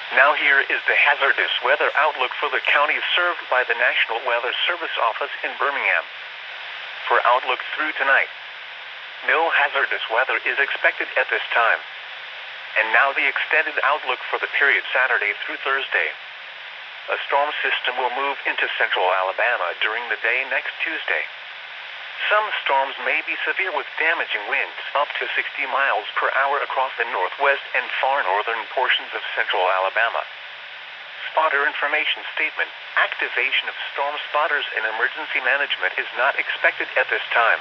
Now here is the hazardous weather outlook for the counties served by the National Weather Service Office in Birmingham. For outlook through tonight, no hazardous weather is expected at this time. And now the extended outlook for the period Saturday through Thursday. A storm system will move into central Alabama during the day next Tuesday. Some storms may be severe with damaging winds up to 60 miles per hour across the northwest and far northern portions of central Alabama. Spotter information statement. Activation of storm spotters and emergency management is not expected at this time.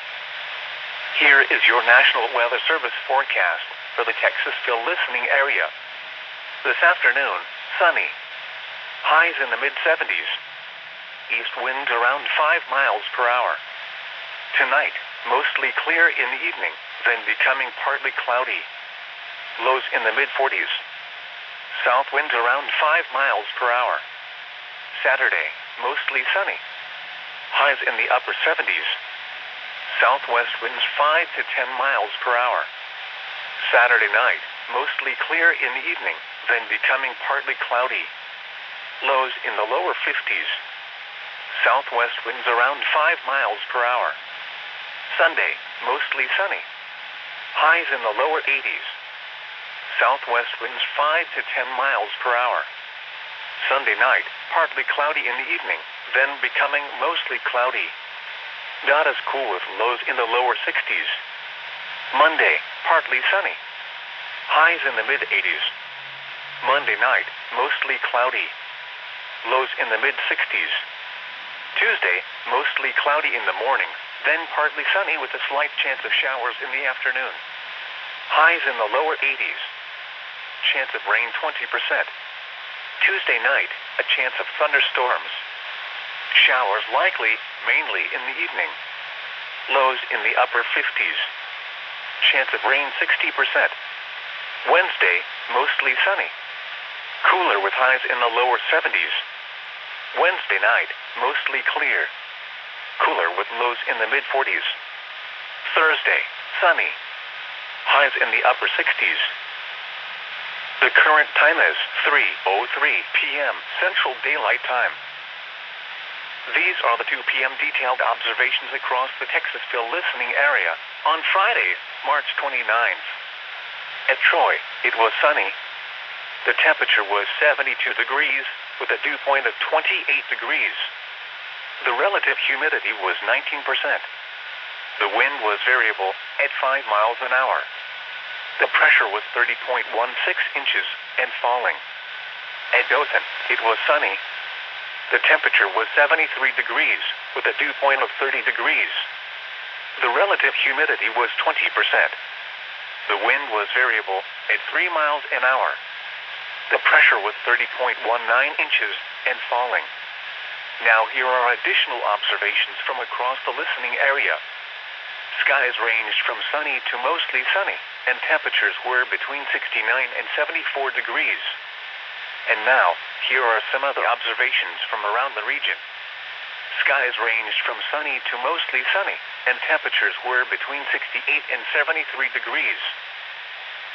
Here is your National Weather Service forecast for the Texasville listening area. This afternoon, sunny. Highs in the mid-70s. East winds around 5 miles per hour. Tonight, mostly clear in the evening, then becoming partly cloudy. Lows in the mid-40s. South winds around 5 miles per hour. Saturday, mostly sunny. Highs in the upper 70s. Southwest winds 5 to 10 miles per hour. Saturday night, mostly clear in the evening, then becoming partly cloudy. Lows in the lower 50s. Southwest winds around 5 miles per hour. Sunday, mostly sunny. Highs in the lower 80s. Southwest winds 5 to 10 miles per hour. Sunday night, partly cloudy in the evening, then becoming mostly cloudy. Not as cool with lows in the lower 60s. Monday, partly sunny. Highs in the mid-80s. Monday night, mostly cloudy. Lows in the mid-60s. Tuesday, mostly cloudy in the morning, then partly sunny with a slight chance of showers in the afternoon. Highs in the lower 80s. Chance of rain 20%. Tuesday night, a chance of thunderstorms. Showers likely, mainly in the evening. Lows in the upper 50s. Chance of rain 60%. Wednesday, mostly sunny. Cooler with highs in the lower 70s. Wednesday night, mostly clear. Cooler with lows in the mid-40s. Thursday, sunny. Highs in the upper 60s. The current time is 3:03 p.m. Central Daylight Time. These are the 2 p.m. detailed observations across the Texasville listening area on Friday, March 29th. At Troy, it was sunny. The temperature was 72 degrees with a dew point of 28 degrees. The relative humidity was 19%. The wind was variable at 5 miles an hour. The pressure was 30.16 inches and falling. At Dothan, it was sunny. The temperature was 73 degrees with a dew point of 30 degrees. The relative humidity was 20%. The wind was variable at 3 miles an hour. The pressure was 30.19 inches and falling. Now here are additional observations from across the listening area. Skies ranged from sunny to mostly sunny, and temperatures were between 69 and 74 degrees. And now, here are some other observations from around the region. Skies ranged from sunny to mostly sunny, and temperatures were between 68 and 73 degrees.